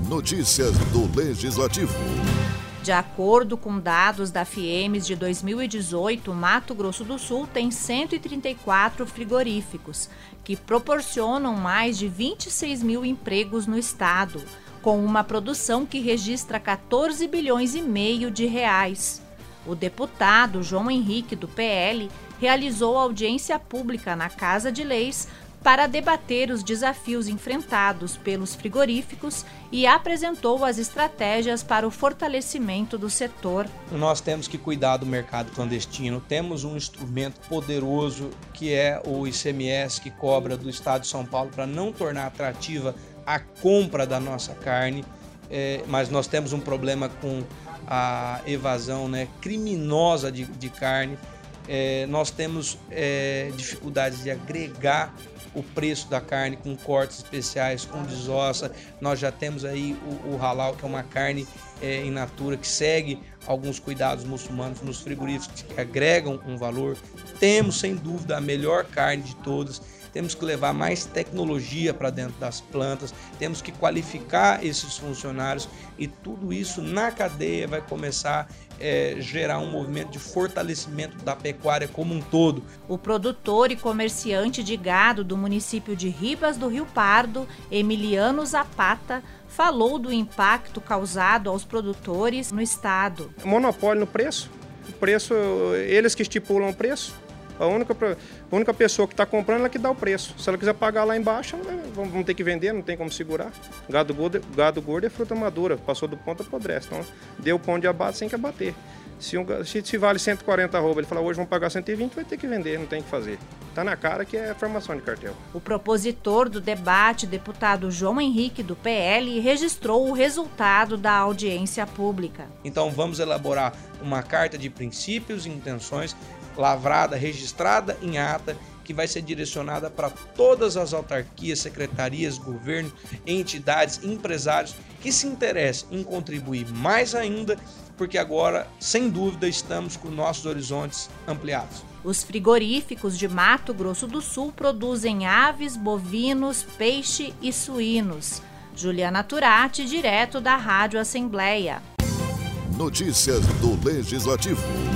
Notícias do Legislativo. De acordo com dados da FIEMES de 2018, Mato Grosso do Sul tem 134 frigoríficos, que proporcionam mais de 26 mil empregos no estado, com uma produção que registra 14 bilhões e meio de reais. O deputado João Henrique, do PL, realizou audiência pública na Casa de Leis para debater os desafios enfrentados pelos frigoríficos e apresentou as estratégias para o fortalecimento do setor. Nós temos que cuidar do mercado clandestino, temos um instrumento poderoso que é o ICMS, que cobra do Estado de São Paulo para não tornar atrativa a compra da nossa carne, mas nós temos um problema com a evasão, criminosa de carne. Nós temos dificuldades de agregar o preço da carne com cortes especiais, com desossa. Nós já temos aí o halal, que é uma carne in natura, que segue alguns cuidados muçulmanos nos frigoríficos que agregam um valor. Temos, sem dúvida, a melhor carne de todas. Temos que levar mais tecnologia para dentro das plantas, temos que qualificar esses funcionários e tudo isso na cadeia vai começar a gerar um movimento de fortalecimento da pecuária como um todo. O produtor e comerciante de gado do município de Ribas do Rio Pardo, Emiliano Zapata, falou do impacto causado aos produtores no estado. Monopólio no preço, eles que estipulam o preço. A única pessoa que está comprando é que dá o preço. Se ela quiser pagar lá embaixo, vamos ter que vender, não tem como segurar. Gado gordo é fruta madura, passou do ponto, apodrece. Então, deu pão de abate, sem que abater. Se vale 140 arroba, ele fala hoje vamos pagar 120, vai ter que vender, não tem o que fazer. Está na cara que é formação de cartel. O propositor do debate, deputado João Henrique, do PL, registrou o resultado da audiência pública. Então vamos elaborar uma carta de princípios e intenções lavrada, registrada em ata, que vai ser direcionada para todas as autarquias, secretarias, governo, entidades, empresários que se interessem em contribuir mais ainda, porque agora, sem dúvida, estamos com nossos horizontes ampliados. Os frigoríficos de Mato Grosso do Sul produzem aves, bovinos, peixe e suínos. Juliana Turati, direto da Rádio Assembleia. Notícias do Legislativo.